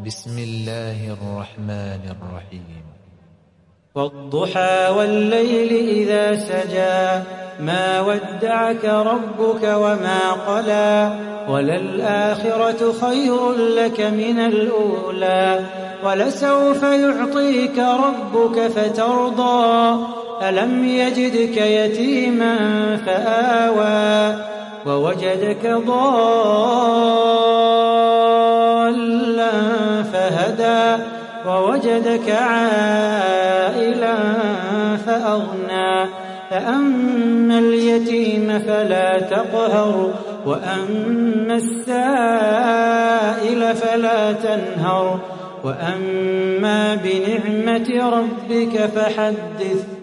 بسم الله الرحمن الرحيم. والضحى والليل إذا سجى ما ودعك ربك وما قلى وللآخرة خير لك من الأولى ولسوف يعطيك ربك فترضى ألم يجدك يتيما فآوى ووجدك ضالا فهدى ووجدك عائلا فأغنى فأما اليتيم فلا تقهر وأما السائل فلا تنهر وأما بنعمة ربك فحدث